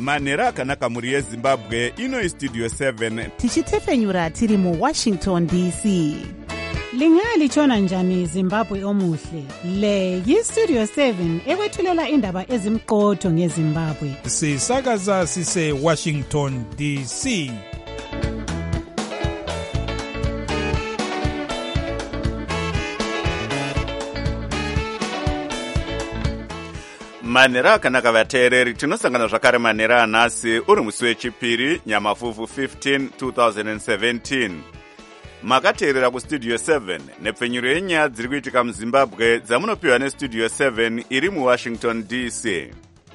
manhero akanaka mhuri yezimbabwe. Ino Studio 7 tichitefenyura tiri muWashington DC. Lingalitshona njani Zimbabwe omuhle? Le yiStudio 7 ekwethulela indaba ezimqotho ngeZimbabwe. Sisakaza sise Washington DC. manhero akanaka vateereri, tinosangana zvakare manhero anhasi uri musi wechipiri nyamavhuvhu 15 2017. Makateerera kuStudio 7 nepfenyuro yenyaya dziri kuitika muZimbabwe dzamunopiwa neStudio 7 iri muWashington DC.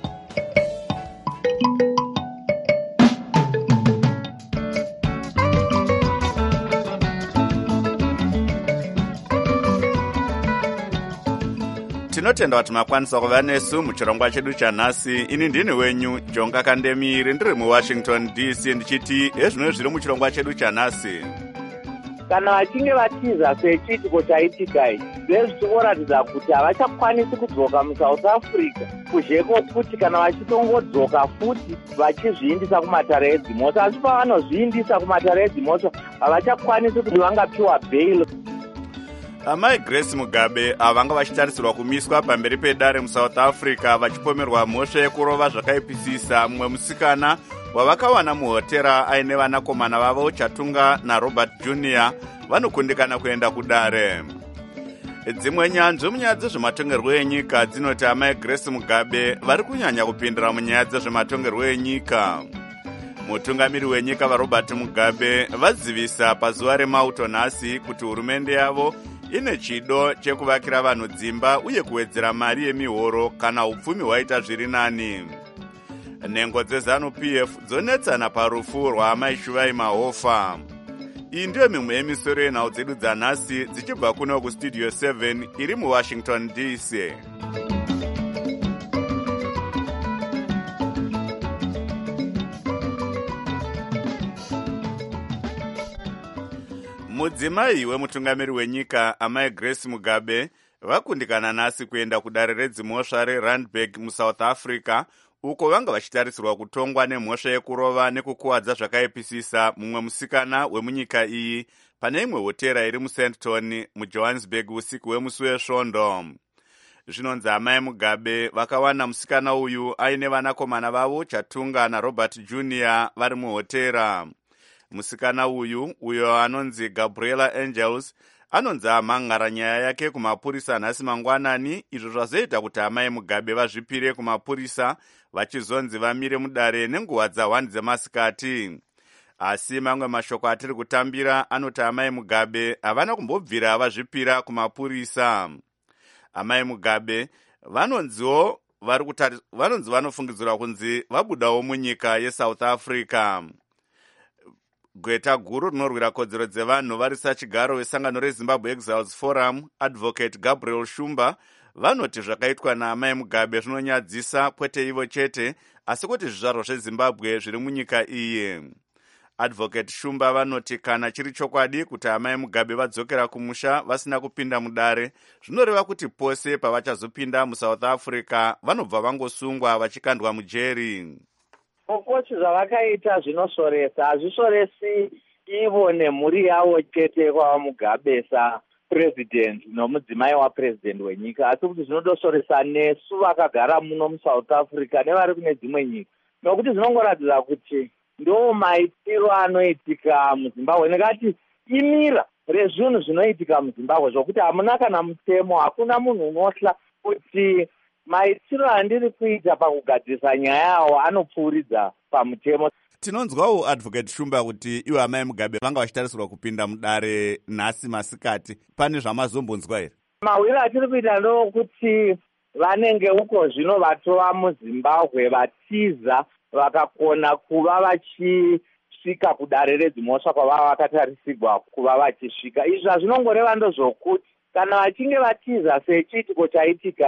Tinotenda kuti makwanisa kuva nesu muchirongwa chedu chanhasi. Ini ndini wenyu Jonga Kandemiri, ndiri muWashington DC, ndichiti ezvino zviri muchirongwa chedu chanhasi. Kana vachinge vatiza sechiitiko chaitika ichi, zvezvinoratidza kuti havachakwanisi kudzoka muSouth Africa, kuzheko futi kana vachitongodzoka futi vachizviindisa kumatare edzimotso, asi pavanozviindisa kumatare edzimotso havachakwanisi kuti vangapiwa bail. Amai Grace Mugabe vanga vachitarisirwa kumiswa pamberi pedare muSouth Africa vachipomerwa mhosva yekurova zvakaipisisa mumwe musikana wavakawana muhotera aine vanakomana vavo Chatunga naRobert Jr. vanokundikana kuenda kudare. Dzimwe nyanzvi munyaya dzezvematongerwo enyika dzinoti amai Grace Mugabe vari kunyanya kupindira munyaya dzezvematongerwo enyika. Mutungamiri wenyika vaRobert Mugabe vazivisa pazuva remauto nhasi kuti hurumende yavo ine chido chekuvakira vanhu dzimba uye kuwedzera mari yemihoro kana upfumi hwaita zviri nani. Nhengo dzeZANU-PF dzonetsana parufu rwaamai Shuvai Mahofa. Iyi ndiyo mimwe yemisoro yenhau dzedu dzanhasi dzichibva kuno kuStudio 7 iri muWashington DC. Mudzimai wemutungamiri wenyika amai Grace Mugabe vakundikana nhasi kuenda kudare redzimhosva reRandburg muSouth Africa, uko vanga vachitarisirwa kutongwa nemhosva yekurova nekukuwadza zvakaipisisa mumwe musikana wemunyika iyi pane imwe hotera iri muSandton muJohannesburg usiku wemusi wesvondo. Zvinonzi amai Mugabe vakawana musikana uyu aine vanakomana vavo Chatunga naRobert Jr. vari muhotera. Musikana uyo anonzi Gabriela Angels anonzi amhangara nyaya yake kumapurisa nhasi mangwanani, izvo zvazoita kuti amai Mugabe vazvipire kumapurisa vachizonzi vamire mudare nenguva dza1 dzemasikati. Asi mamwe mashoko atiri kutambira anoti amai Mugabe havana kumbobvira vazvipira kumapurisa. Amai Mugabe vanonzi vanofungidzirwa kunzi vabudawo munyika yeSouth Africa. Gweta guru rinorwira kodzero dzevanhu varisa chigaro wesangano reZimbabwe Exiles Forum, Advocate Gabriel Shumba, vanoti zvakaitwa naamai Mugabe zvinonyadzisa kwete ivo chete, asi kuti zvizvarwa zveZimbabwe zviri munyika iyi. Advocate Shumba vanoti kana chiri chokwadi kuti amai Mugabe vadzokera kumusha vasina kupinda mudare, zvinoreva kuti pose pavachazopinda muSouth Africa vanobva vangosungwa vachikandwa mujeri. Kokochi zvavakaita zvinosoresa, hazvisoresi ivo nemhuri yavo chete kwava Mugabe sapresident nomudzimai wapresident wenyika, asi kuti zvinodosoresa nesu vakagara muno muSouth Africa nevari kune dzimwe nyika, nokuti zvinongoratidza kuti ndo maitiro anoitika muZimbabwe, nekati imira rezvinhu zvinoitika muZimbabwe zvokuti hamuna kana mutemo, hakuna munhu unohla kuti maitiro andiri kuita pakugadzirisa nyaya yawo anopfuuridza pamutemo. Tinonzwawo Advocate Shumba kuti iwe amai Mugabe vanga vachitarisirwa kupinda mudare nhasi masikati. Pane zvamazombonzwa here? Mahwiro atiri kuita ndokuti vanenge uko zvino vatova muZimbabwe vatiza vakakona kuva vachisvika kudare redzimhosva kwavava vakatarisirwa kuva vachisvika. Izvi hazvinongoreva ndozvokuti kana vachinge vatiza sechiitiko chaitika ichi,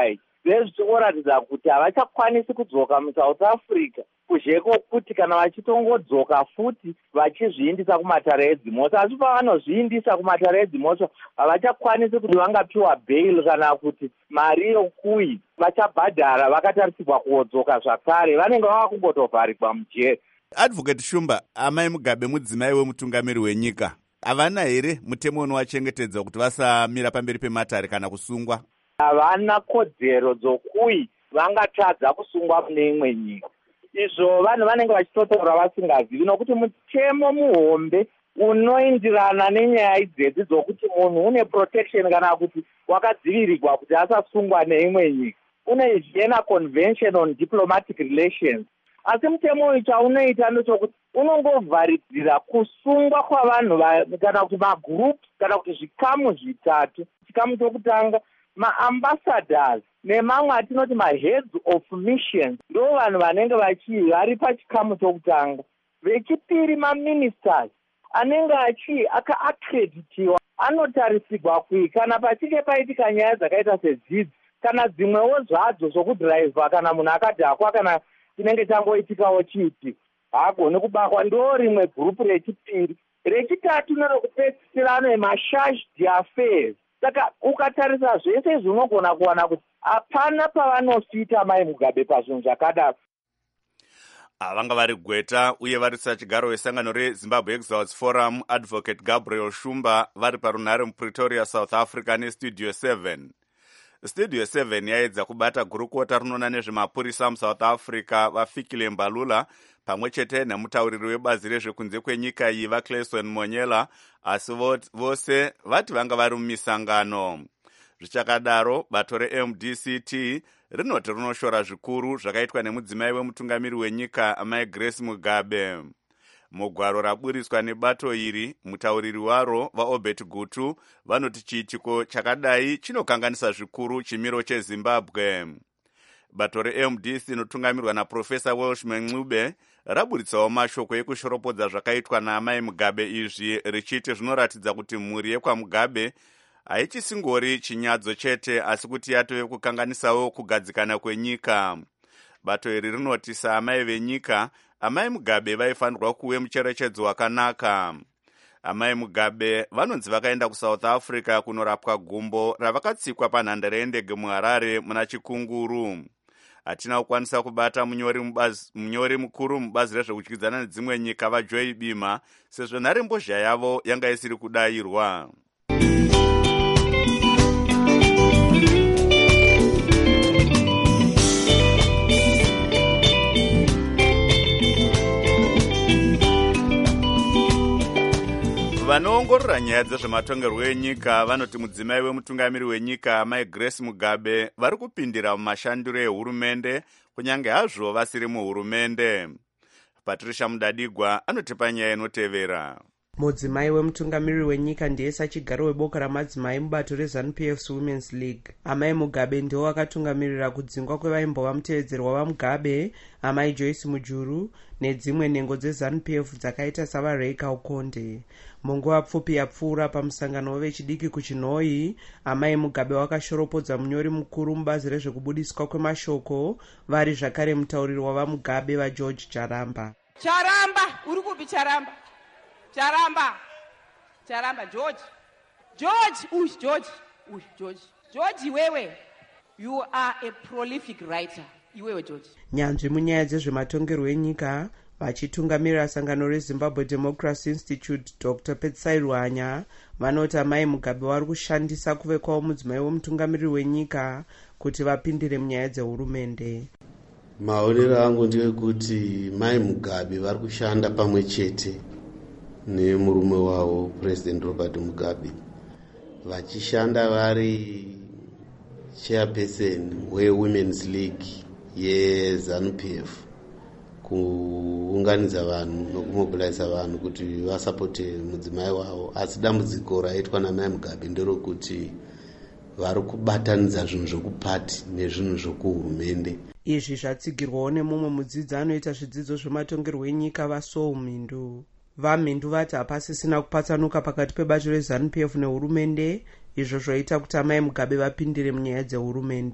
zvezvichiongoratidza kuti havachakwanisi kudzoka muSouth Africa, kuzheko kuti kana vachitongodzoka futi vachizviindisa kumatare edzimhosva, asi pavanozviindisa kumatare edzimhosva havachakwanisi kuti vangapiwa bail kana kuti mari yokui vachabhadhara vakatarisirwa kuodzoka zvakare, vanenge vava kungotovharigwa mujeri. Advocate Shumba, amai Mugabe mudzimai wemutungamiri wenyika, havana here mutemo unovachengetedza kuti vasamira pamberi pematare kana kusungwa? Havana kodzero dzokui vangatadza kusungwa mune imwe nyika. Izvo vanhu vanenge vachitotaura vasingazivi, nokuti mutemo muhombe unoindirana nenyaya idzedzi dzokuti munhu une protection kana kuti wakadzivirirwa kuti asasungwa neimwe nyika, une Vienna Convention on Diplomatic Relations. Asi mutemo uyu chaunoita ndechokuti unongovharidzira kusungwa kwavanhu kana kuti magroup kana kuti zvikamu zvitatu. Chikamu chokutanga maambassadors nemamwe atinoti maheads of missions ndo vanhu vanenge vari pachikamu chokutanga. Vechipiri maministers anenge akaaccreditiwa anotarisirwa kui kana pachinge paitika nyaya dzakaita sedzidzi kana dzimwewo zvadzo zvokudhiraivha, kana munhu akadhakwa kana chinenge changoitikawo chipi haagoni kubakwa, ndo rimwe gurupu rechipiri. Rechitatu nerokupedzisira ano masharge d'affaires. Saka ukatarisa zvese izvi unogona kuwana kuti hapana pavanosita mai Mugabe pazvinhu zvakadaro. Vanga vari gweta uye vari sachigaro wesangano reZimbabwe Exiles Forum, Advocate Gabriel Shumba, vari parunhare muPretoria, South Africa neStudio 7. Studio 7 yaedza kubata gurukota rinoona nezvemapurisa muSouth Africa vaFikile Mbalula pamwe chete nemutauriri webazi rezvekunze kwenyika iyi vaClayson Monyela, asi vose vati vanga vari mumisangano. Zvichakadaro, bato reMDCT rinoti rinoshora zvikuru zvakaitwa nemudzimai wemutungamiri wenyika amai Grace Mugabe. Mugwaro raburiswa nebato iri, mutauriri waro vaObert Gutu vanoti chiitiko chakadai chinokanganisa zvikuru chimiro cheZimbabwe. Bato reMDC inotungamirwa naProfesa Welshman Ncube raburitsawo mashoko ekushoropodza zvakaitwa naamai Mugabe izvi, richiti zvinoratidza kuti mhuri yekwaMugabe haichisingori chinyadzo chete asi kuti yatove kukanganisawo kugadzikana kwenyika. Bato iri rinoti saamai venyika, amai Mugabe vaifanirwa kuve mucherechedzo wakanaka. Amai Mugabe vanonzi vakaenda kuSouth Africa kunorapwa gumbo ravakatsikwa panhandare yendege muHarare muna Chikunguru. Hatina kukwanisa kubata munyori mukuru mubazi rezvekudyidzana nedzimwe nyika vaJoy Bima, sezvo nharembozha yavo yanga isiri kudayirwa. Vanoongorora nyaya dzezvematongerwo enyika vanoti mudzimai wemutungamiri wenyika amai Grace Mugabe vari kupindira mumashandiro ehurumende kunyange hazvo vasiri muhurumende. Patricia Mudadigwa anotipa nyaya inotevera. Mudzimai wemutungamiri wenyika ndiye sachigaro weboka ramadzimai mubato reZANU-PF's Women's League. Amai Mugabe ndiwo akatungamirira kudzingwa kwevaimbova mutevedzerwa vaMugabe, amai Joyce Mujuru nedzimwe nhengo dzeZANU-PF dzakaita savaRay Kaukonde. Munguva pfupi yapfuura pamusangano wevechidiki kuChinhoyi, amai Mugabe wakashoropodza munyori mukuru mubazi rezvekubudiswa kwemashoko, vari zvakare mutauriri wavaMugabe vaGeorge Charamba. Charamba, uri kupi Charamba? Charamba, George, iwewe, you are a prolific writer, iwewe George. Nyanzvi munyaya dzezvematongerwo enyika vachitungamirira sangano reZimbabwe Democracy Institute, Dr. Petsai Ruhanya, vanoti amai Mugabe vari kushandisa kuve kwavo mudzimai wemutungamiriri wenyika kuti vapindire munyaya dzehurumende. Maonero angu ndeyekuti mai Mugabe vari kushanda pamwe chete nemurume wavo President Robert Mugabe, vachishanda vari chairperson weWomen's League yeZANU-PF, kuunganidza vanhu nokumobiliza vanhu kuti vasapote mudzimai wavo. Asi dambudziko raitwa namai Mugabe nderokuti vari kubatanidza zvinhu zvokupati nezvinhu zvokuhurumende. Izvi zvatsigirwawo nemumwe mudzidzi anoita zvidzidzo zvematongerwo enyika vaSoul Mhindu. VaMhindu vati hapasisina kupatsanuka pakati pebato reZANU-PF nehurumende, izvo zvoita kuti amai Mugabe vapindire munyaya dzehurumende.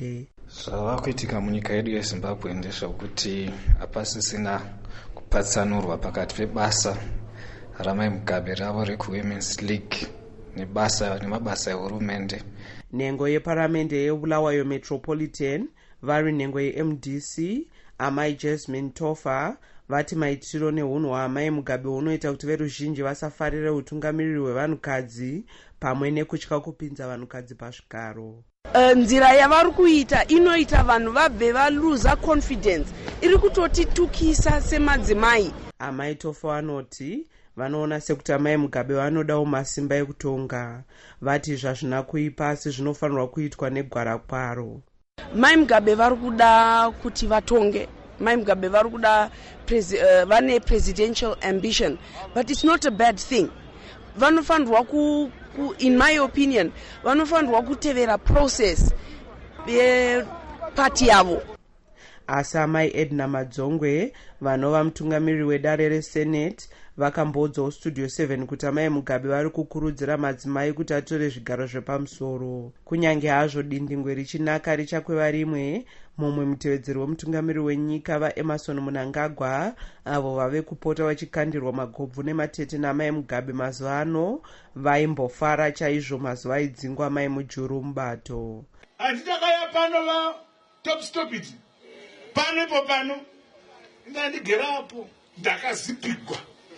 Zvava kuitika munyika yedu yeZimbabwe ndezvekuti hapasisina kupatsanurwa pakati pebasa raMai Mugabe ravo reku-Women's League nemabasa ehurumende. Nhengo yeparamende yeBulawayo Metropolitan vari nhengo yeMDC amai Jasmine Tofa vati maitiro neunhu hwaMai Mugabe unoita kuti veruzhinji vasafarire utungamiriri hwevanhukadzi pamwe nekutya kupinza vanhukadzi pazvigaro. Nzira yavari kuita inoita vanhu vabve valuza confidence, iri kutotitukisa semadzimai. Amai Tofa vanoti vanoona sekuti amai Mugabe vanodawo masimba ekutonga, vati zvazvina kuipa asi zvinofanirwa kuitwa negwara kwaro. Mai Mugabe vari kuda kuti vatonge. Mai Mugabe vari kuda vane presidential ambition, but it's not a bad thing. Vanofanirwa in my opinion, vanofanirwa kutevera process yeparty yavo. Asi amai Edna Madzongwe vanova mutungamiriri wedare reSenate vakamboudzawo Studio 7 kuti amai Mugabe vari kukurudzira madzimai kuti atore zvigaro zvepamusoro. Kunyange hazvo dindingwe richinaka richakweva rimwe, mumwe mutevedzeri wemutungamiriri wenyika vaEmerson Mnangagwa avo vave kupota vachikandirwa magobvu nematete namai Mugabe mazuva ano vaimbofara chaizvo mazuva aidzingwa amai Mujuru mubato. Handidakaya pano va stop it. Panepo pano ndandigerapo ndakazipigwa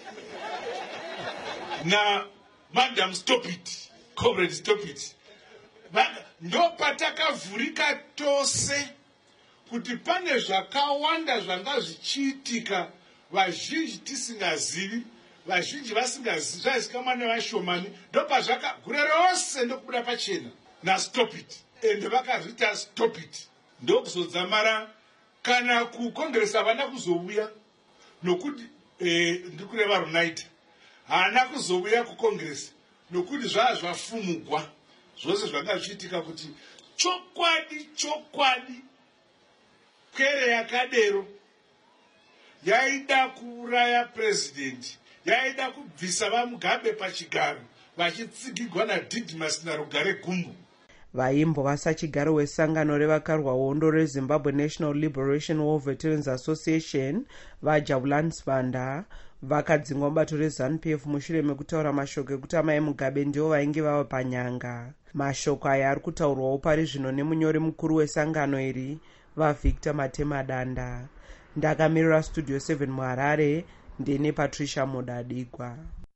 na Madam Stop It, Comrade Stop It. Ndo patakavhurika tose kuti pane zvakawanda zvanga zvichiitika vazhinji tisingazivi, vazhinji vasingazivi, zvaizikamwa nevashomani. Ndo pazvakagure rose ndokubuda pachena na Stop It. Ende vakazvita Stop It. Ndo kuzodzamara kana kukongresa havana kuzouya nokuti ndikureva Runaita haana kuzouya kukongresa nokuti zvazvafumugwa zvose zvanga zvichiitika kuti chokwadi kwere yakadero yaida kuuraya president, yaida kubvisa vaMugabe pachigaro vachitsigigwa naDidmus naRugare Gumbo. Vaimbova sachigaro wesangano revakarwa hondo reZimbabwe National Liberation War Veterans Association vaJabulani Sibanda vakadzingwa mubato reZANU-PF mushure mekutaura mashoko ekuti amai Mugabe ndivo vainge vava panyanga. Mashoko aya ari kutaurwawo pari zvino nemunyori mukuru wesangano iri vaVictor Matemadanda. Ndakamirira Studio 7 muHarare ndine Patricia Modadigwa.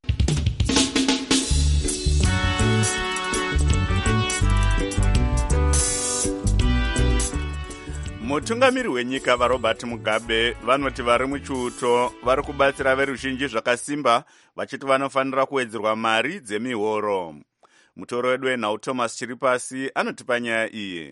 Mutungamiri wenyika vaRobert Mugabe vanoti vari muchiuto vari kubatsira veruzhinji zvakasimba vachiti vanofanira kuwedzerwa mari dzemihoro. Mutoro wedu wenhau Thomas Chiripasi anotipa nyaya iyi.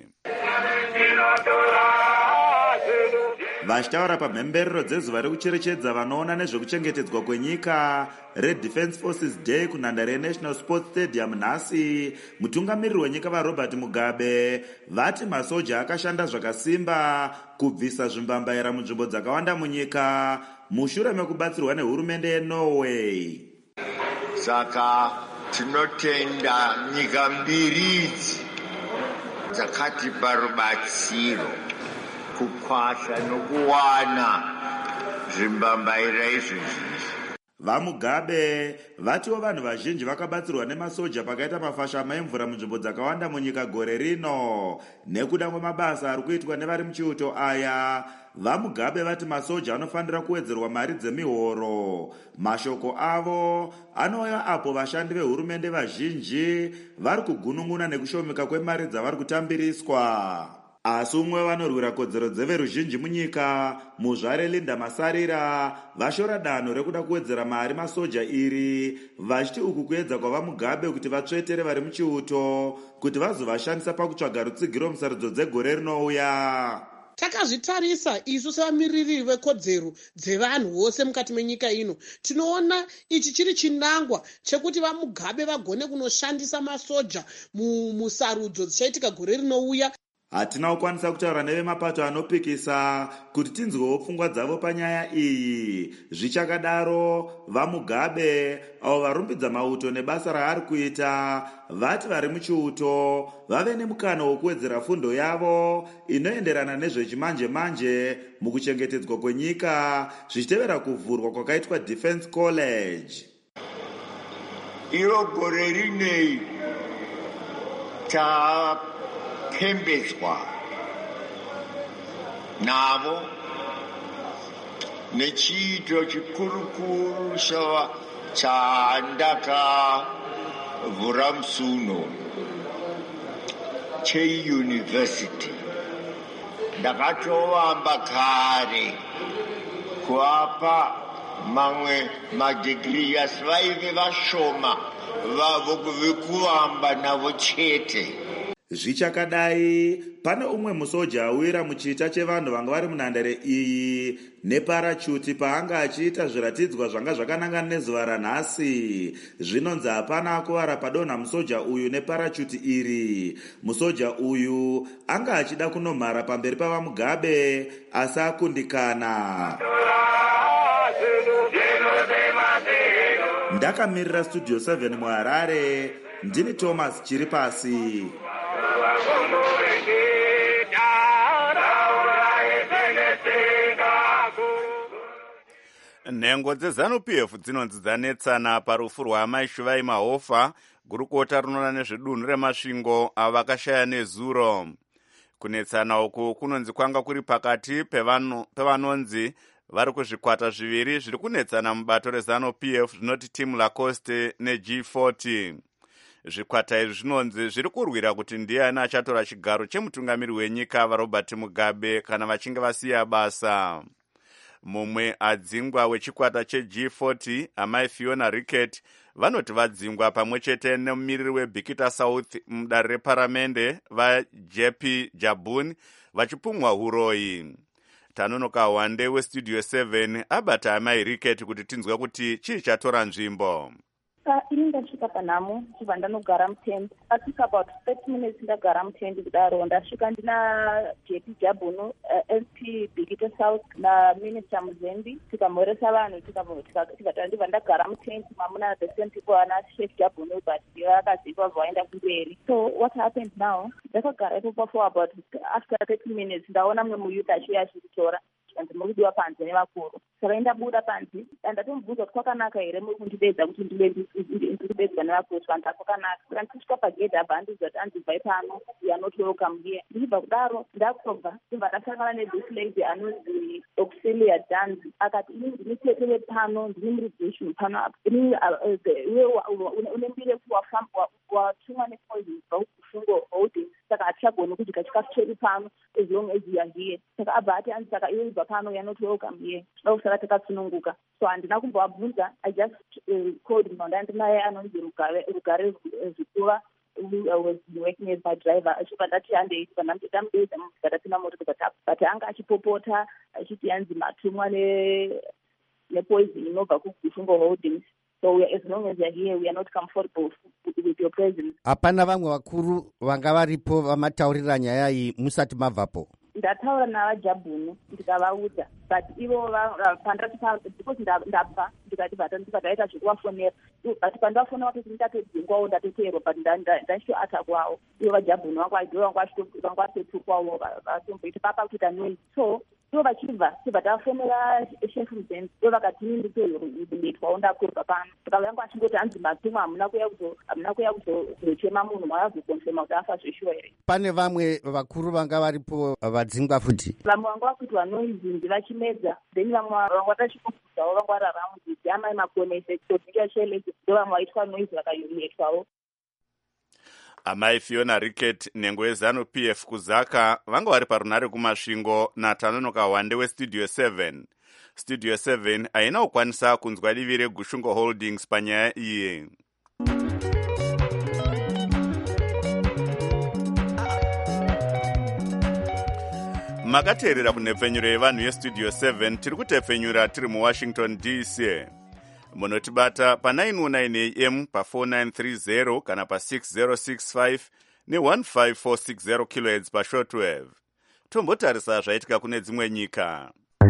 Vachitaura pamhemberero dzezuva rekucherechedza vanoona nezvekuchengetedzwa kwenyika Red Defense Forces Day kunhandare yeNational Sports Stadium nhasi, mutungamiriri wenyika vaRobert Mugabe vati masoja akashanda zvakasimba kubvisa zvimbambaira munzvimbo dzakawanda munyika mushure mekubatsirwa nehurumende yeNorway. Saka tinotenda nyika mbiri idzi dzakatipa rubatsiro kukwasha nokuwana zvimbambaira izvozvi. VaMugabe vatiwo vanhu vazhinji vakabatsirwa nemasoja pakaita mafashama emvura munzvimbo dzakawanda munyika gore rino nekuda kwemabasa ari kuitwa nevari muchiuto aya. VaMugabe vati masoja anofanira kuwedzerwa mari dzemihoro. Mashoko avo anouya apo vashandi vehurumende vazhinji vari kugunun'una nekushomeka kwemari dzavari kutambiriswa. Asi umwe vanorwira kodzero dzeveruzhinji munyika muzvare Linda Masarira vashora danho rekuda kuwedzera mari masoja iri vachiti uku kuedza kwavaMugabe kuti vatsvetere vari muchiuto kuti vazovashandisa pakutsvaga rutsigiro musarudzo dzegore rinouya. Takazvitarisa isu sevamiriri vekodzero dzevanhu vose mukati menyika ino, tinoona ichi chiri chinangwa chekuti vaMugabe vagone kunoshandisa masoja musarudzo dzichaitika gore rinouya. hatina kukwanisa kutaura nevemapato anopikisa kuti tinzwewo pfungwa dzavo panyaya iyi. Zvichakadaro, vaMugabe avo varumbidza mauto nebasa raari kuita vati vari muchiuto vave nemukana wokuwedzera fundo yavo inoenderana nezvechimanje-manje mukuchengetedzwa kwenyika zvichitevera kuvhurwa kwakaitwa Defence College. Iro gore rinei tapembedzwa navo nechiito chikurukuru chandakavhura musuno cheuniversity. Ndakatovamba kare kuapa mamwe madigiri asi vaive vashoma vavo vekuvamba navo chete. Zvichakadai, pane umwe musoja awira muchita chevanhu vanga vari munhandare iyi neparachuti paanga achiita zviratidzwa zvanga zvakanangana nezuva ranhasi. Zvinonzi hapana akuvara padonha musoja uyu neparachuti iri. Musoja uyu anga achida kunomhara pamberi pavaMugabe asi akundikana. Ndakamirira Studio 7 muHarare, ndini Thomas Chiripasi. Nhengo dzeZANU-PF dzinonzi dzanetsana parufu rwaamai Shuvai Mahofa, gurukota rinoona nezvedunhu remasvingo avo vakashaya nezuro. Kunetsana uku kunonzi kwanga kuri pakati pevanonzi vari kuzvikwata zviviri zviri kunetsana mubato reZANU-PF zvinoti Team Lacoste neG40. Zvikwata izvi zvinonzi zviri kurwira kuti ndiani achatora chigaro chemutungamiri wenyika vaRobert Mugabe kana vachinge vasiya basa. Mumwe adzingwa wechikwata cheG40, amai Fiona Rickett, vanoti vadzingwa pamwe chete nemumiriri weBikita South mudare reparamende vaJP Jabun vachipumwa huroyi. Tanonoka Wande weStudio 7 abata amai Rickett kuti tinzwe kuti chii chatora nzvimbo. Ini ndasvika panhamo chibva ndanogara mutendi. Asvika about 30 minutes ndagara mutendi kudaro. Ndasvika ndina JP Jabunu, SP Bikita South naMinister Muzembi. Tikamhoresa vanhu tikati ndibva ndagara mutendi mamuna the same people ana Chef Jabunu but vakazikwa vaenda kumberi. So what happened now? Ndakagara ipapo for about after 30 minutes ndaona mumwe muyuth achiuya achikutora. Ndinokudiwa panze nevakuru. Saka ndabuda panze ndatomubvunza kuti kwakanaka here muri kundibedza kuti ndibedzwa nevakuru vantu kwakanaka. Saka ndichisvika pagedhi abva andiudza kuti andibvai pano, you are not welcome here. Ndichibva kudaro ndakobva ndibva ndasangana nethis lady anonzi Auxilia Danzi akati ini ndini tete wepano ndine murigation pano apa. Iwe une mbiri watumwa nepoison kufungo holding. Saka hatichagoni kudya chikafu chedu pano as long as you are here. Saka abva ati anzi saka iwe ibva pano, you are not welcome here. Ndokusaka takatsununguka. So handina kumbovabvunza, I just called ndanda naye anonzi Rugare Zikuva who was working as my driver. Achibva ndati handei ndamubedza mukatapinda moto tikatapa. But anga achipopota achiti yanzi matumwa nepoison inobva kuGufungo Holdings. So as long as you are here, we are not comfortable with your presence. Hapana vamwe vakuru vanga varipo vamataurira nyaya iyi musati mabvapo? Ndataura navaJabhunu ndikavaudza, but ivo pandati because ndabva ndikati ndataita zvekuvafonera, but pandafonera kuti ndatedzingwawo ndatoteerwa, but ndachitoatakwawo ivo vaJabhunu vanga vachitotukwawo vatomboita papa kuita noise. So ivo vachibva tibva tafonera Chef Muzembi, ivo vakati nditoletwawo ndakurwa pano. Saka vanga vachingoti hanzi matumwa hamuna kuya kuzochema munhu makazokonfema kuti afa zveshuwa here. Pane vamwe vakuru vanga varipo vadzingwa futi? Vamwe vanga vakuitwa noizi vachimedza, then vamwe vanga vachikufudzawo vanga vararamudzi amai makonese kutodzinga chelese, ndo vamwe vaitwa noizi vakayurietwawo. Amai Fiona Rickett, nhengo yeZANU-PF kuzaka, vanga vari parunare kumasvingo naTanonoka Wande weStudio 7. Studio 7 haina kukwanisa kunzwa divi reGufungo Holdings panyaya iyi. Makateerera kunhepfenyuro yevanhu yeStudio 7, tiri kutepfenyura tiri muWashington DC. Munotibata pa 909 AM pa 4930 kana pa 6065 ne15460 kHz pashortwave. Tombotarisa zvaitika kune dzimwe nyika.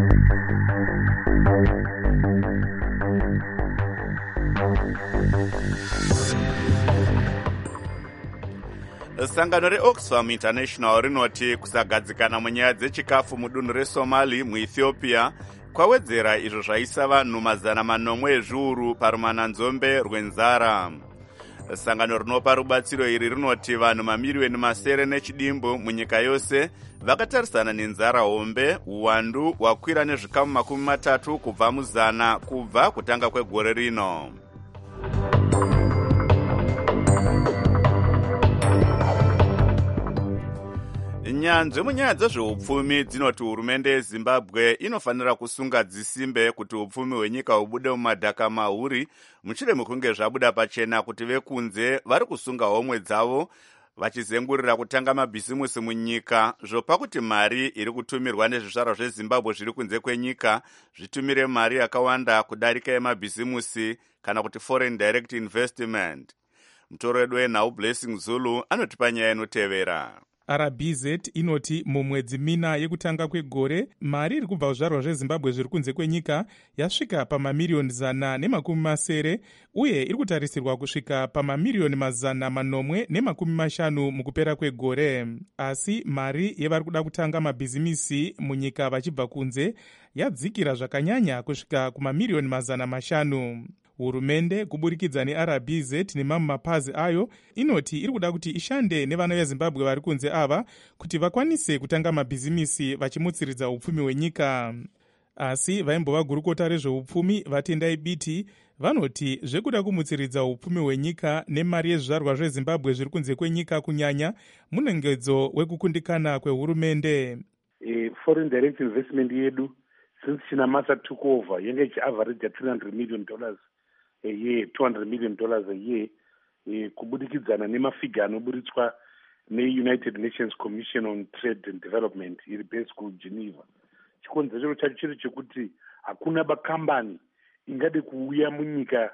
Sangano reOxfam International rinoti kusagadzikana munyaya dzechikafu mudunhu reSomali muEthiopia kwawedzera izvo zvaisa vanhu 400 ezviuru parumananzombe rwenzara. Sangano rinopa rubatsiro iri rinoti vanhu mamiliyoni 9 nechidimbu munyika yose vakatarisana nenzara hombe, uwandu hwakwira nezvikamu 30 kubva muzana kubva kutanga kwegore rino. Nyanzvi munyaya dzezveupfumi dzinoti hurumende yeZimbabwe inofanira kusunga dzisimbe kuti upfumi hwenyika hubude mumadhaka mahuri mushure mekunge zvabuda pachena kuti vekunze vari kusunga homwe dzavo vachizengurira kutanga mabhizimusi munyika zvopa kuti mari iri kutumirwa nezvizvarwa zveZimbabwe zviri kunze kwenyika zvitumire mari yakawanda kudarika yemabhizimusi kana kuti foreign direct investment. Mutoro wedu wenhau Blessing Zulu anotipa nyaya inotevera. RBZ inoti mumwedzi mina yekutanga kwegore mari iri kubva kuzvarwa zveZimbabwe zviri kunze kwenyika yasvika pamamiliyoni 170 uye iri kutarisirwa kusvika pamamiliyoni 450 mukupera kwegore. Asi mari yevari kuda kutanga mabhizimisi munyika vachibva kunze yadzikira zvakanyanya kusvika kumamiliyoni 500. Hurumende kuburikidza neRBZ nemamwe mapazi ayo inoti iri kuda kuti ishande nevana veZimbabwe vari kunze ava kuti vakwanise kutanga mabhizimisi vachimutsiridza upfumi hwenyika. Asi vaimbova gurukota rezveupfumi vatendai biti vanoti zvekuda kumutsiridza upfumi hwenyika nemari yezvizvarwa zveZimbabwe zviri kunze kwenyika kunyanya munengedzo wekukundikana kwehurumende. Foreign direct investment yedu since Chinamasa took over yange ichiaverage $300 million a year, $200 million a year, kubudikidzana nemafiga anoburitswa neUnited Nations Commission on Trade and Development iri based kuGeneva. Chikonzero chacho chiri chekuti hakuna bakambani ingade kuuya munyika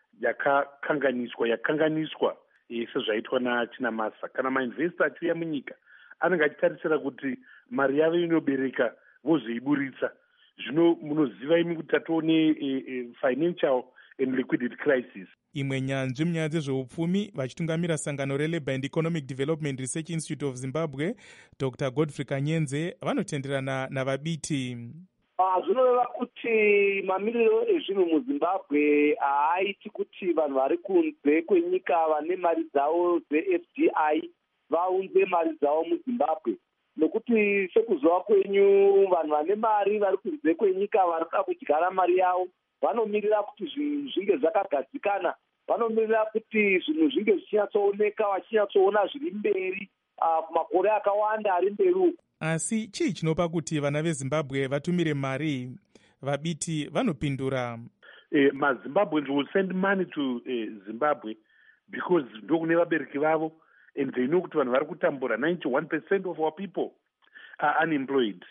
yakanganiswa sezvaitwa naChinamasa. Kana mainvesta achiuya munyika anenge achitarisira kuti mari yavo inobereka vozoiburitsa. Zvino munoziva imi kuti tatoone financial and liquidity crisis. Imwe nyanzvi munyaya dzezveupfumi vachitungamira sangano reLabour and Economic Development Research Institute of Zimbabwe Dr. Godfrey Kanyenze vanotenderana navabiti. Zvinoreva kuti mamiriro ezvinhu muZimbabwe haaiti kuti vanhu vari kunze kwenyika vane mari dzavo dzeFDI vaunze mari dzavo muZimbabwe. Nokuti sekuzova kwenyu vanhu vane mari vari kunze kwenyika vari kuda kudyara mari yavo vanomirira kuti zvinhu zvinge zvakagadzikana, vanomirira kuti zvinhu zvinge zvichinyatsooneka vachinyatsoona zviri mberi makore akawanda ari mberi uku. Asi chii chinopa kuti vana veZimbabwe vatumire mari? Vabiti vanopindura. MaZimbabweans will send money to Zimbabwe because ndokune vabereki vavo and they know kuti vanhu vari kutambura. 91% of our people are unemployed.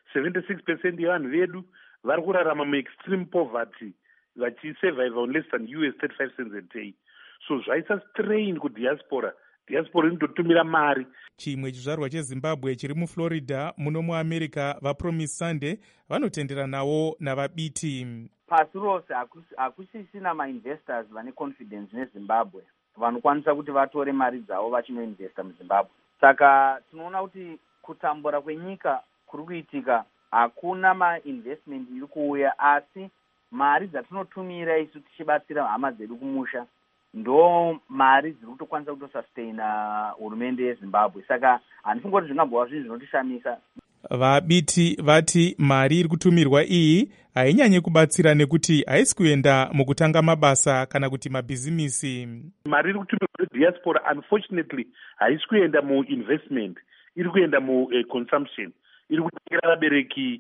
76% yevanhu vedu vari kurarama muextreme poverty vachisurvive on less than $35 cents a day. So zvaisa strain kudiaspora. Diaspora inototumira mari. Chimwe chizvarwa cheZimbabwe chiri muFlorida muno muAmerica vaPromise Sunday vanotendera nawo navabiti. Pasi rose hakusisina mainvestors vane confidence neZimbabwe vanokwanisa kuti vatore mari dzavo vachinoinvesta muZimbabwe. Saka tinoona kuti kutambura kwenyika kuri kuitika, hakuna mainvestment iri kuuya, asi mari dzatinotumira isu tichibatsira hama dzedu kumusha ndo mari dziri kutokwanisa kutosustaina hurumende yeZimbabwe. Saka handifungi kuti zvingambova zvinhu zvinotishamisa. Vabiti vati mari iri kutumirwa iyi hainyanye kubatsira nekuti haisi kuenda mukutanga mabasa kana kuti mabhizimisi. Mari iri kutumirwa diaspora unfortunately haisi kuenda muinvestment, iri kuenda muconsumption. Iri kutengera vabereki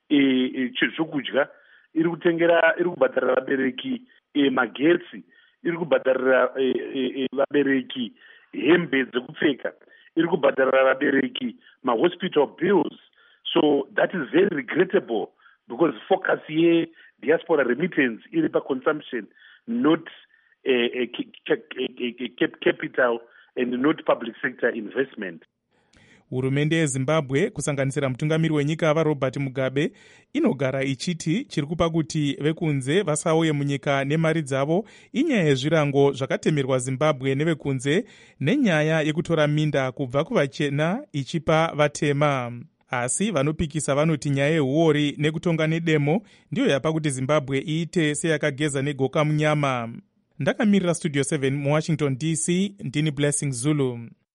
zvokudya, iri kubhadharira vabereki magetsi, iri kubhadharira vabereki hembe dzekupfeka, iri kubhadharira vabereki mahospital bills. So that is very regrettable because focus ye diaspora remittance iri pa consumption, not capital and not public sector investment. Hurumende yeZimbabwe kusanganisira mutungamiri wenyika vaRobert Mugabe inogara ichiti chiri kupa kuti vekunze vasauye munyika nemari dzavo inyaya yezvirango zvakatemerwa Zimbabwe nevekunze nenyaya yekutora minda kubva kuvachena ichipa vatema. Asi vanopikisa vanoti nyaya yehuori nekutonga nedemo ndiyo yapa kuti Zimbabwe iite seyakageza negoka munyama. Ndakamirira Studio 7 muWashington DC, ndini Blessing Zulu.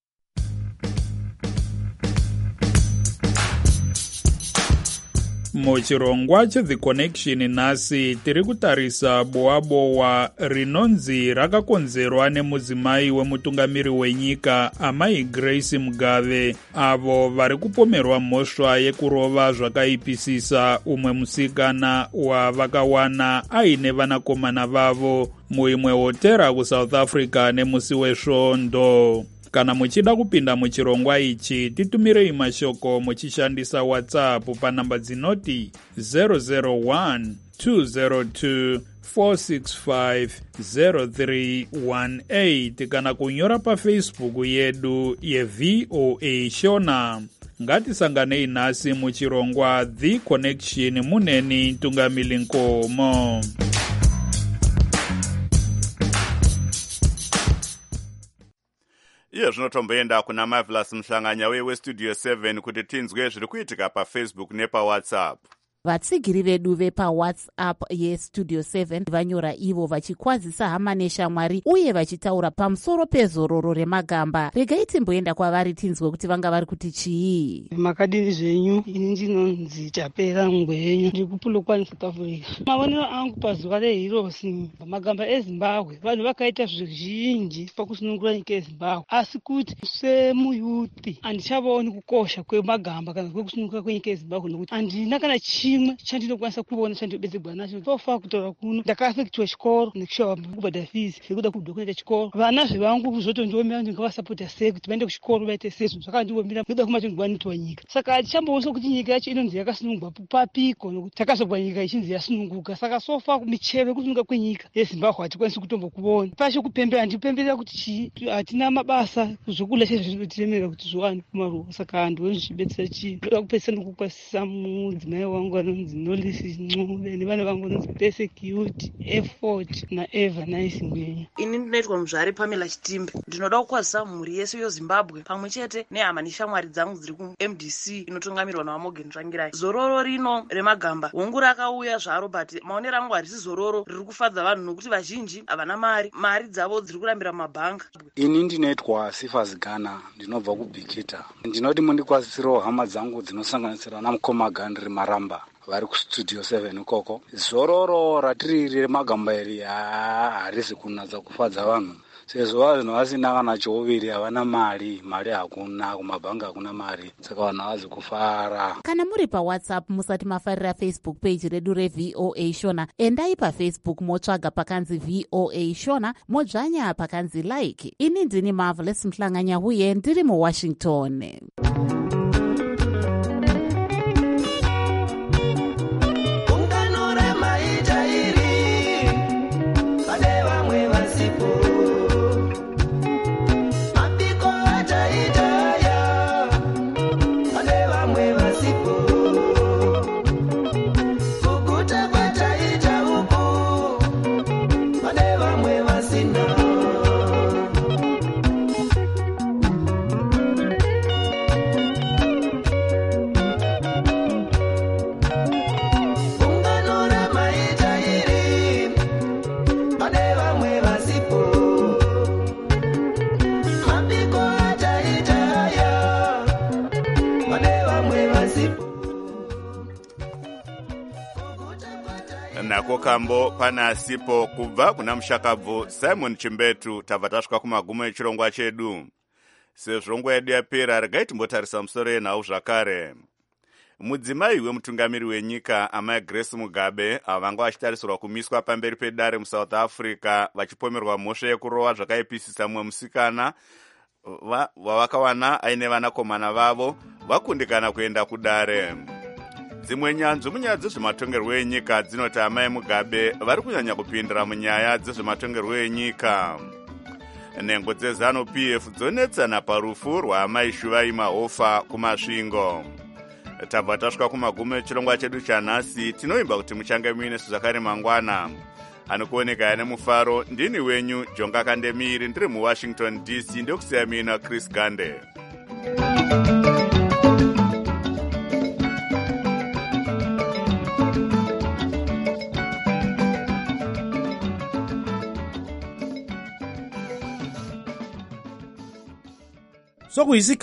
Muchirongwa cheThe Connection nhasi tiri kutarisa bowabowa rinonzi rakakonzerwa nemudzimai wemutungamiri wenyika amai Grace Mugabe, avo vari kupomerwa mhosva yekurova zvakaipisisa umwe musikana wavakawana aine vanakomana vavo muimwe hotera kuSouth Africa nemusi wesvondo. Kana muchida kupinda muchirongwa ichi, titumirei mashoko muchishandisa WhatsApp panamba dzinoti 001 202 465 0318 kana kunyora paFacebook yedu yeVOA Shona. Ngatisanganei nhasi muchirongwa The Connection muneni Tungamili Nkomo. Iye zvinotomboenda kuna Marvelous Mhlanganya weStudio 7 kuti tinzwe zviri kuitika paFacebook nepaWhatsApp. Vatsigiri vedu vepaWhatsApp yeStudio 7 vanyora ivo vachikwazisa hama neshamwari uye vachitaura pamusoro pezororo remagamba. Regai timboenda kwavari tinzwe kuti vanga vari kuti chii. Makadini zvenyu, ini ndinonzi Tapera Ngwenyu, ndiri kuPolokwane South Africa. Mavonero angu pazuva reHeroes magamba eZimbabwe, vanhu vakaita zvizhinji pakusunungura nyika yeZimbabwe, asi kuti semuyuthi handichavaoni kukosha kwemagamba kana kwekusunungura kwenyika yeZimbabwe nokuti handina kana chimwe chandinokwanisa kuona chandinobetserwa nacho. Tofa kutaura kuno ndakafekitwa chikoro nekushava kubhadhara fees yekuda kubva kuenda chikoro. Vana zvevangu kuzotondiomera ndingavasapota sei kuti vaende kuchikoro vaite sezvo zvakandiomera nekuda kumatondibwanitwa nyika. Saka hatichamboosa kuti nyika yacho inonzi yakasunungwa papiko nokuti takazobva nyika ichinzi yasununguka. Saka sofa michero yekusununga kwenyika yeZimbabwe hatikwanisi kutombokuona. Pacho kupembera handipemberera kuti hatina mabasa zvokudya chezvinotiremera kuti zviwane kumaruwa. Saka handioni zvichibetsera chii. Ndoda kupedzisa nokukwasisa mudzimai wangu anonzi Nolisi Ncube nevana vangu vanonzi Persecute, Effort naEva Nice Ngwenyu. Ini ndinoitwa muzvare Pamela Chitimbe. Ndinoda kukwazisa mhuri yese yeZimbabwe pamwe chete nehama neshamwari dzangu dziri kuMDC inotungamirwa naMorgan Tsvangirai. Zororo rino remagamba hongu rakauya zvaro, but maonero angu harisi zororo riri kufadza vanhu nokuti vazhinji havana mari dzavo dziri kurambira mumabhanga. Ini ndinoitwa Sifas Ghana, ndinobva kuBikita. Ndinoti mundikwazisirewo hama dzangu dzinosanganisira naMukomagandri Maramba vari kuStudio 7 ikoko. Zororo ratiri remagamba iri harisi kunatsa kufadza vanhu sezvo vanhu vasina kana chouviri, havana mari hakuna, kumabhanga hakuna mari, saka vanhu havazi kufara. Kana muri paWhatsApp musati mafarira Facebook page redu reVOA Shona, endai paFacebook motsvaga pakanzi VOA Shona, modzvanya pakanzi like. Ini ndini Marvelous Mhlanganya uye ndiri muWashington. Nako kambo pana sipo kubva kuna mushakabvu Simon Chimbetu. Tabva tasvika kumagumo echirongwa chedu. Sezvo yedu yapera, regai timbotarisa musoro yenhau zvakare. Mudzimai wemutungamiri wenyika amai Grace Mugabe avanga vachitarisirwa kumiswa pamberi pedare muSouth Africa vachipomerwa mhosva yekurova zvakaipisisa mumwe musikana wavakawana aine vanakomana vavo vakundikana kuenda kudare. Dzimwe nyanzvi munyaya dzezvematongerwo enyika dzinoti amai Mugabe vari kunyanya kupindira munyaya dzezvematongerwo enyika. nhengo dzeZANU-PF dzonetsana parufu rwaamai Shuvai Mahofa kumasvingo. Tabva tasvika kumagumo echirongwa chedu chanhasi. Tinoimba kuti muchange muine zvakare mangwana. Anokuoneka ane mufaro ndini wenyu Jonga Kandemiri, ndiri muWashington DC. Ndokusiya mina Chris Gande. Sokuhisika